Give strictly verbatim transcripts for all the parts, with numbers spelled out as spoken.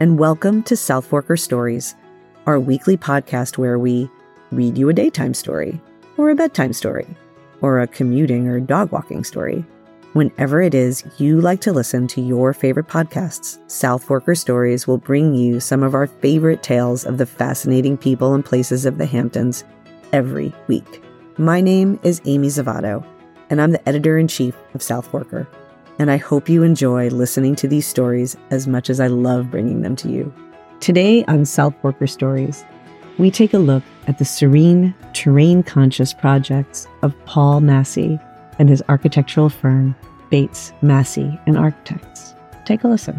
and welcome to South Forker Stories, our weekly podcast where we read you a daytime story, or a bedtime story, or a commuting or dog walking story. Whenever it is you like to listen to your favorite podcasts, South Forker Stories will bring you some of our favorite tales of the fascinating people and places of the Hamptons every week. My name is Amy Zavato, and I'm the editor-in-chief of South Forker, and I hope you enjoy listening to these stories as much as I love bringing them to you. Today on South Forker Stories, we take a look at the serene, terrain-conscious projects of Paul Massey and his architectural firm, Bates, Massey and Architects. Take a listen.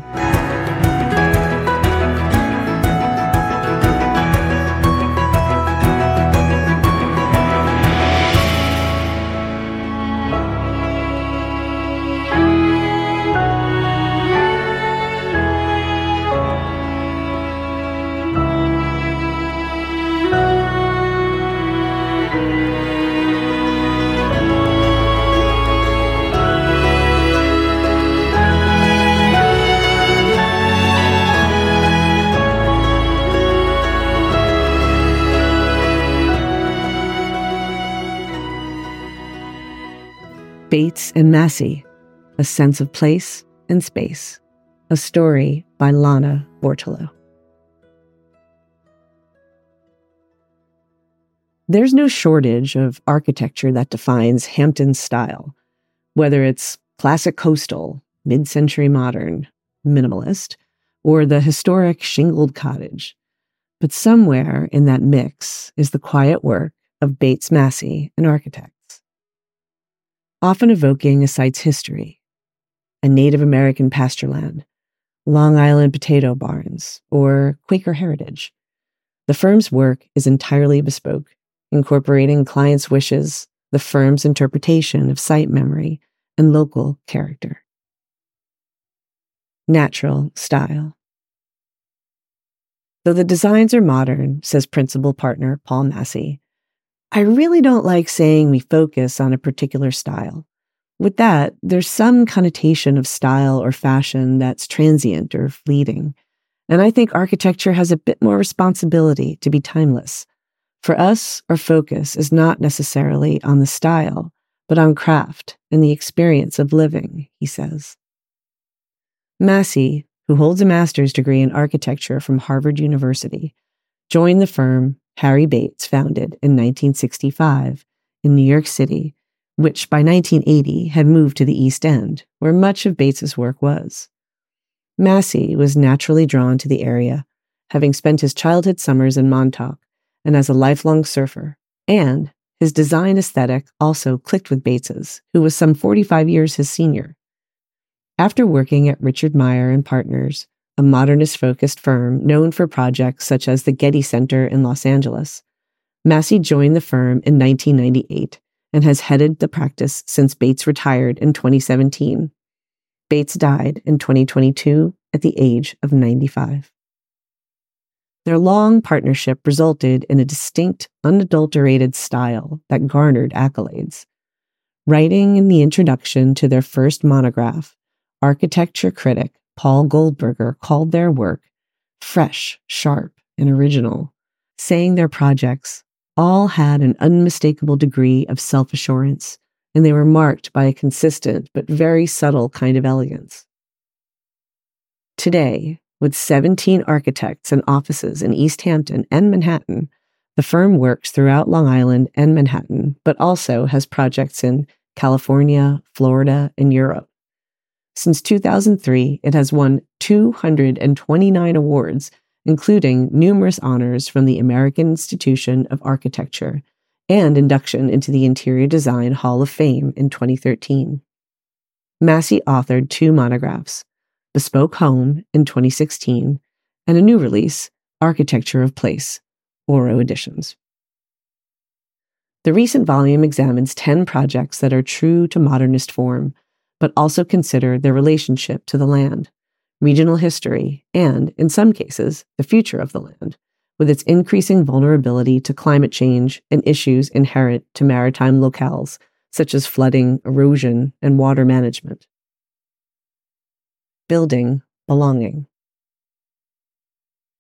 Bates and Massey, A Sense of Place and Space, a story by Lana Bortolo. There's no shortage of architecture that defines Hampton's style, whether it's classic coastal, mid-century modern, minimalist, or the historic shingled cottage. But somewhere in that mix is the quiet work of Bates Massey and Architects. Often evoking a site's history, a Native American pasture land, Long Island potato barns, or Quaker heritage. The firm's work is entirely bespoke, incorporating clients' wishes, the firm's interpretation of site memory, and local character. Natural style. Though the designs are modern, says principal partner Paul Massey, I really don't like saying we focus on a particular style. With that, there's some connotation of style or fashion that's transient or fleeting. And I think architecture has a bit more responsibility to be timeless. For us, our focus is not necessarily on the style, but on craft and the experience of living, he says. Massey, who holds a master's degree in architecture from Harvard University, joined the firm Harry Bates founded in nineteen sixty-five in New York City, which by nineteen eighty had moved to the East End, where much of Bates's work was. Massey was naturally drawn to the area, having spent his childhood summers in Montauk and as a lifelong surfer, and his design aesthetic also clicked with Bates's, who was some forty-five years his senior. After working at Richard Meyer and Partners, a modernist-focused firm known for projects such as the Getty Center in Los Angeles, Massey joined the firm in nineteen ninety-eight and has headed the practice since Bates retired in twenty seventeen. Bates died in twenty twenty-two at the age of ninety-five. Their long partnership resulted in a distinct, unadulterated style that garnered accolades. Writing in the introduction to their first monograph, architecture critic Paul Goldberger called their work fresh, sharp, and original, saying their projects all had an unmistakable degree of self-assurance, and they were marked by a consistent but very subtle kind of elegance. Today, with seventeen architects and offices in East Hampton and Manhattan, the firm works throughout Long Island and Manhattan, but also has projects in California, Florida, and Europe. Since two thousand three, it has won two hundred twenty-nine awards, including numerous honors from the American Institution of Architecture and induction into the Interior Design Hall of Fame in twenty thirteen. Massey authored two monographs, Bespoke Home in twenty sixteen, and a new release, Architecture of Place, Oro Editions. The recent volume examines ten projects that are true to modernist form, but also consider their relationship to the land, regional history, and, in some cases, the future of the land, with its increasing vulnerability to climate change and issues inherent to maritime locales, such as flooding, erosion, and water management. Building belonging.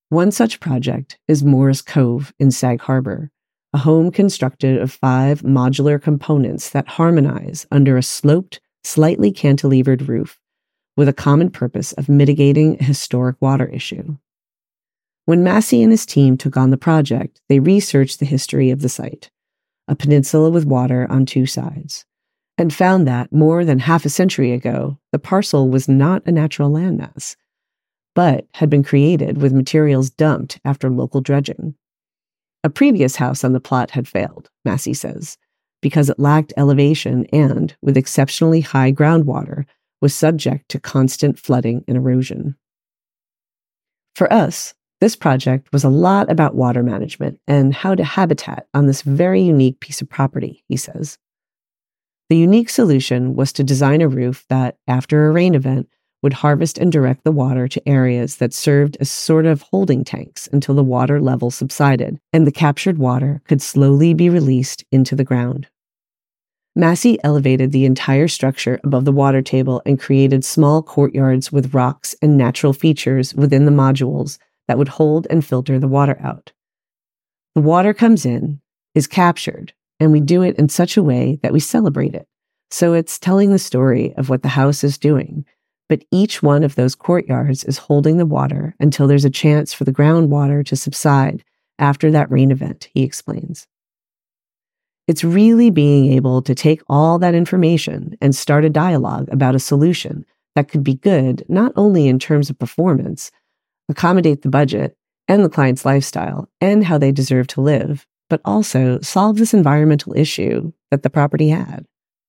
One such project is Morris Cove in Sag Harbor, a home constructed of five modular components that harmonize under a sloped, slightly cantilevered roof with a common purpose of mitigating a historic water issue. When Massey and his team took on the project, they researched the history of the site, a peninsula with water on two sides, and found that more than half a century ago, the parcel was not a natural landmass, but had been created with materials dumped after local dredging. A previous house on the plot had failed, Massey says, because it lacked elevation and, with exceptionally high groundwater, was subject to constant flooding and erosion. For us, this project was a lot about water management and how to habitat on this very unique piece of property, he says. The unique solution was to design a roof that, after a rain event, would harvest and direct the water to areas that served as sort of holding tanks until the water level subsided and the captured water could slowly be released into the ground. Massey elevated the entire structure above the water table and created small courtyards with rocks and natural features within the modules that would hold and filter the water out. The water comes in, is captured, and we do it in such a way that we celebrate it. So it's telling the story of what the house is doing, but each one of those courtyards is holding the water until there's a chance for the groundwater to subside after that rain event, he explains. It's really being able to take all that information and start a dialogue about a solution that could be good not only in terms of performance, accommodate the budget and the client's lifestyle and how they deserve to live, but also solve this environmental issue that the property had.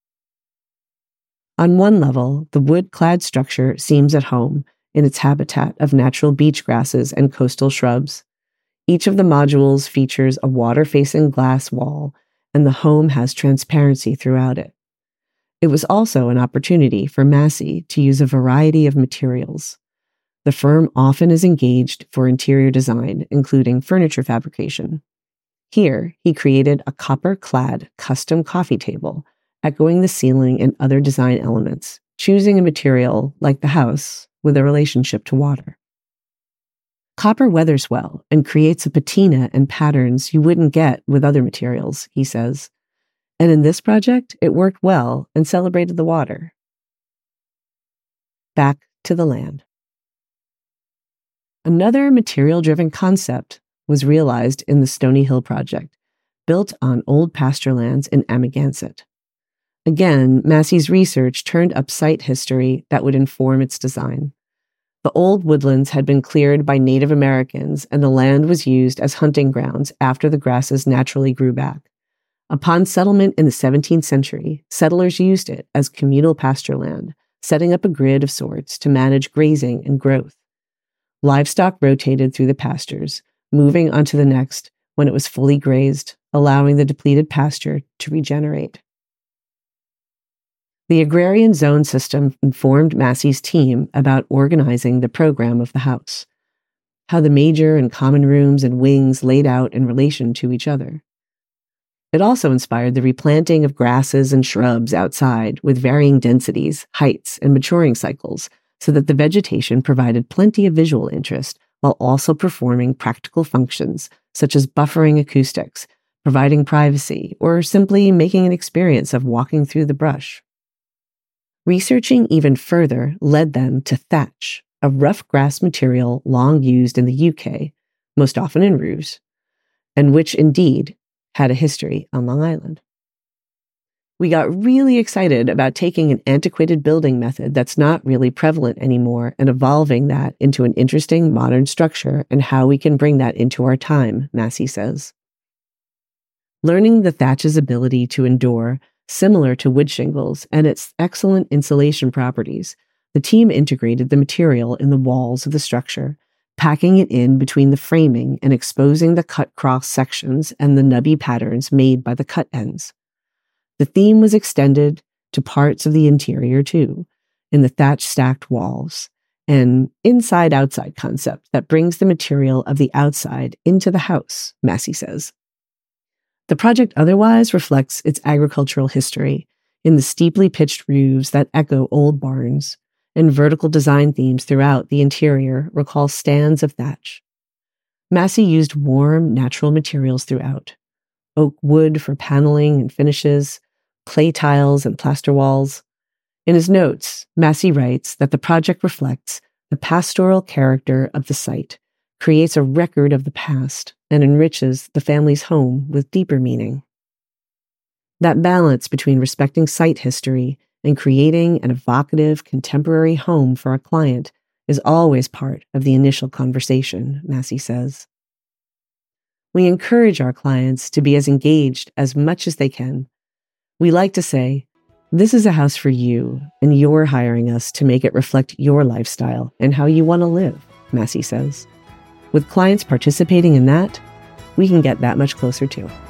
On one level, the wood-clad structure seems at home in its habitat of natural beach grasses and coastal shrubs. Each of the modules features a water-facing glass wall, and the home has transparency throughout it. It was also an opportunity for Massey to use a variety of materials. The firm often is engaged for interior design, including furniture fabrication. Here, he created a copper-clad custom coffee table, echoing the ceiling and other design elements, choosing a material, like the house, with a relationship to water. Copper weathers well and creates a patina and patterns you wouldn't get with other materials, he says. And in this project, it worked well and celebrated the water. Back to the land. Another material-driven concept was realized in the Stony Hill project, built on old pasture lands in Amagansett. Again, Massey's research turned up site history that would inform its design. The old woodlands had been cleared by Native Americans, and the land was used as hunting grounds after the grasses naturally grew back. Upon settlement in the seventeenth century, settlers used it as communal pasture land, setting up a grid of sorts to manage grazing and growth. Livestock rotated through the pastures, moving onto the next when it was fully grazed, allowing the depleted pasture to regenerate. The agrarian zone system informed Massey's team about organizing the program of the house, how the major and common rooms and wings laid out in relation to each other. It also inspired the replanting of grasses and shrubs outside with varying densities, heights, and maturing cycles, so that the vegetation provided plenty of visual interest while also performing practical functions such as buffering acoustics, providing privacy, or simply making an experience of walking through the brush. Researching even further led them to thatch, a rough grass material long used in the U K, most often in roofs, and which indeed had a history on Long Island. We got really excited about taking an antiquated building method that's not really prevalent anymore and evolving that into an interesting modern structure and how we can bring that into our time, Massey says. Learning the thatch's ability to endure, similar to wood shingles, and its excellent insulation properties, the team integrated the material in the walls of the structure, packing it in between the framing and exposing the cut cross sections and the nubby patterns made by the cut ends. The theme was extended to parts of the interior too, in the thatch stacked walls, an inside-outside concept that brings the material of the outside into the house, Massey says. The project otherwise reflects its agricultural history in the steeply pitched roofs that echo old barns, and vertical design themes throughout the interior recall stands of thatch. Massey used warm, natural materials throughout. Oak wood for paneling and finishes, clay tiles and plaster walls. In his notes, Massey writes that the project reflects the pastoral character of the site, creates a record of the past, and enriches the family's home with deeper meaning. That balance between respecting site history and creating an evocative, contemporary home for a client is always part of the initial conversation, Massey says. We encourage our clients to be as engaged as much as they can. We like to say, this is a house for you, and you're hiring us to make it reflect your lifestyle and how you want to live, Massey says. With clients participating in that, we can get that much closer too.